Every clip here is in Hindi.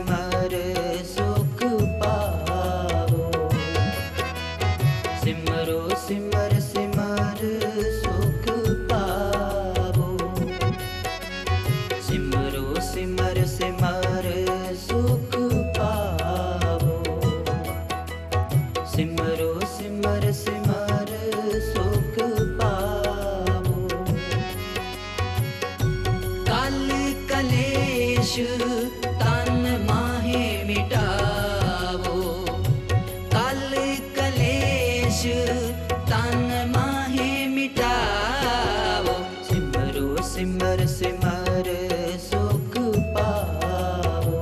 सिमर सुख पावो। सिमरो सिमर सिमर सुख पावो। सिमरो सिमर सिमर सुख पावो। सिमरो सिमर सिमर सुख पावो। कल कलेश तन माहे मिटावो। कल कलेश तन माहे मिटावो। सिमरो सिमर सिमर सुख पावो।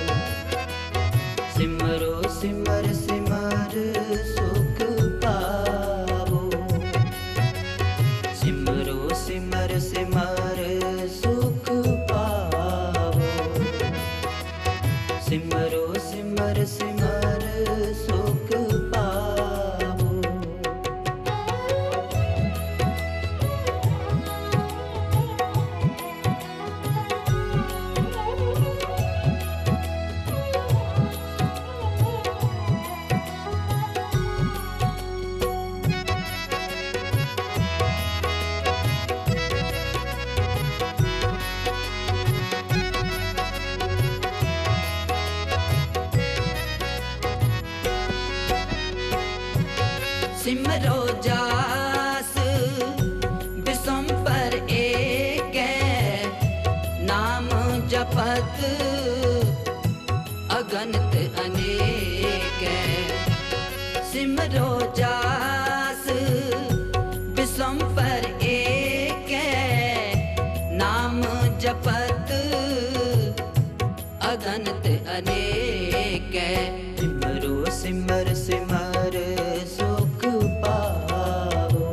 सिमरो सिमर सिमर सुख पावो। सिमरो सिमर सिमर सुख पावो। सिमरो सिमर सिमर सुख पावो। सिमरो जास बिसंपर एक नाम जपत अगणित अनेक। सिमरो जास बिसंपर एक नाम जपत अगणित अनेक। सिमरो सिमर सिमर सुख पावो।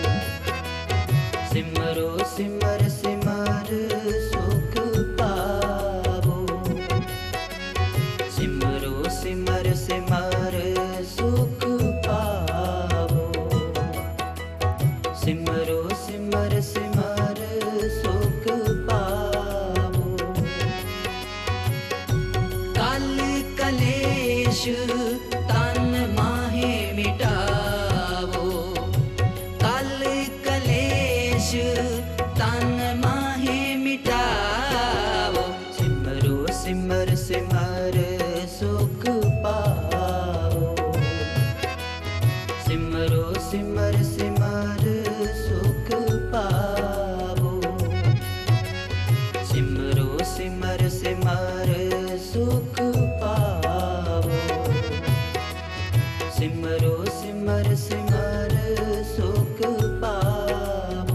सिमरो सिमर सिमर सुख पावो। सिमरो सिमर सिमर सुख पावो। सिमरो सिमर सिमर सुख पावो। कल कलेश तन माहे मिटावो। कल कलेश तन माहे मिटावो। सिमरो सिमर सिमर सुख पावो। सिमरो सिमर सिमर सुख पावो। सिमरो सिमर सिमर सुख पावो। सिमरो सिमर सिमर सुख पावो।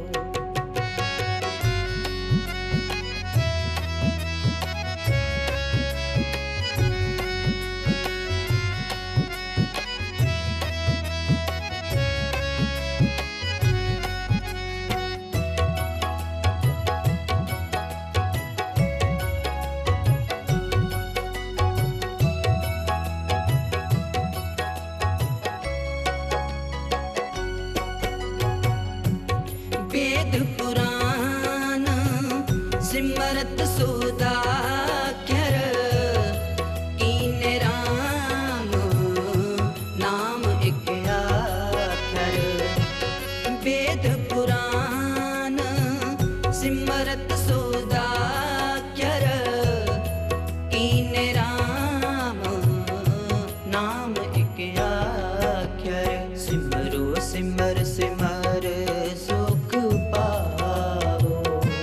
वेद पुराण सिमरत सुधाकर कीने राम नाम एक आखर। वेद पुराण सिमरत सुधाकर कीने राम नाम एक आखर। सिमरो सिमर सिमर सुख पावो।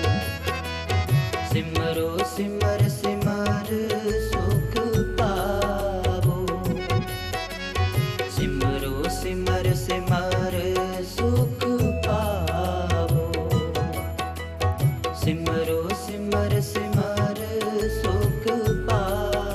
सिमरो सिमर सिमर सुख पावो। सिमरो सिमर सिमर सुख पावो। सिमरो सिमर सिमर सुख पावो।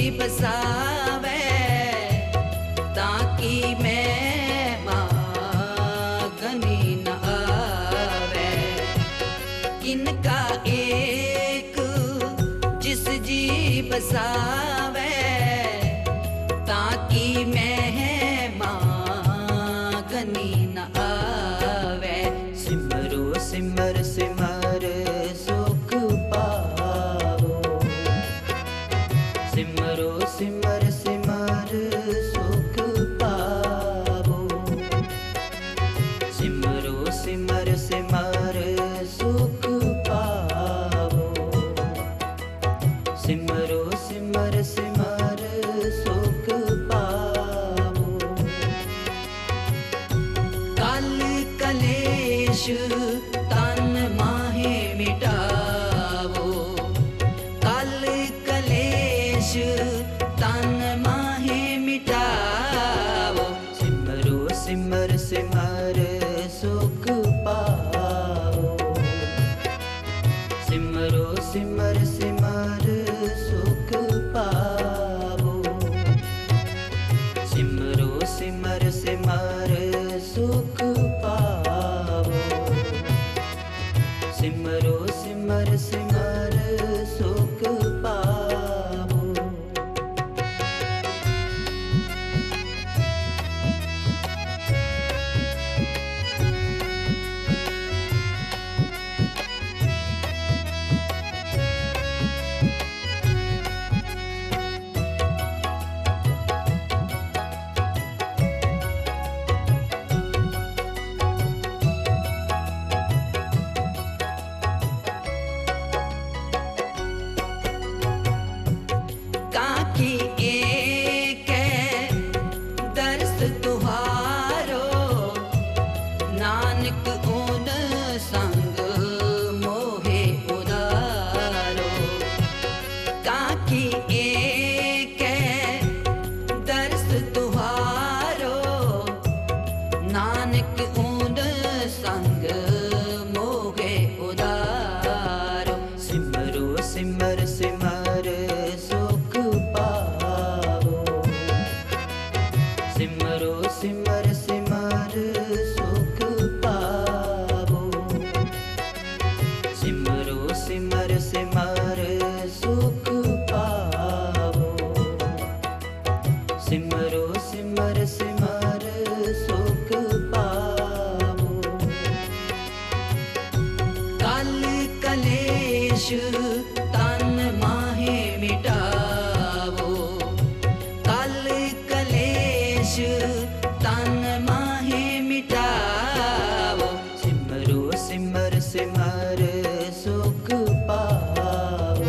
बसावे ताकि मैं मागनी न आवे। किनका एक जिस जी बसावे ताकि मैं मागनी न आवे। सिमरो सिमर सिमर सुख पावो, सिमरो सिमर सिमर सुख पावो, सिमरो सिमर सिमर सुख पावो, सिमरो सिमर सिमर सुख पावो। कल कलेश तन माहे मिटावो, कल कलेश तन माहे मिटावो। सिमरो सिमर सिमर सुख पावो, सिमरो सिमर सिमर सुख पावो, सिमरो सिमर सिमर सुख पावो, सिमरो सिमर सिमर सुख पावो। काकी एक दर्श तुहारो, नानक उन संग मोहे उदारो। काकी एक दर्श तुहारो, नानक उन संग मोहे उदारो। सिमरो सिमर सिमर सुख पावो, सिमरो सिमर सिमर सुख पावो, सिमरो सिमर सिमर सुख पावो, सिमरो सिमर सिमर सुख पावो। कल कलेश तन माहे मिटावो, कल कलेश तन माहे मिटावो। सिमरो सिमर सिमर सुख पावो,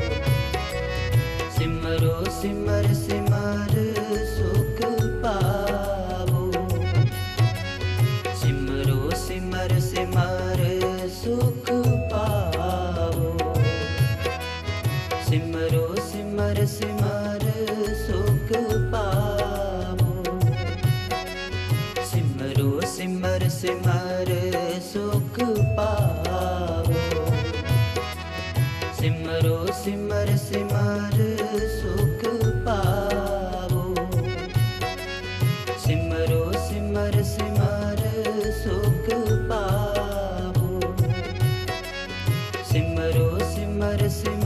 सिमरो सिमर सिमर सुख पावो, सिमरो सिमर सिमर सुख पावो, सिमरो सिमर सिमर सुख पावो, सिमरो सिमर सिमर सुख पावो, सिमरो सिमर सिमर सुख पावो, सिमरो सिमर सिमर सुख पावो, सिमरो सिमर सिमर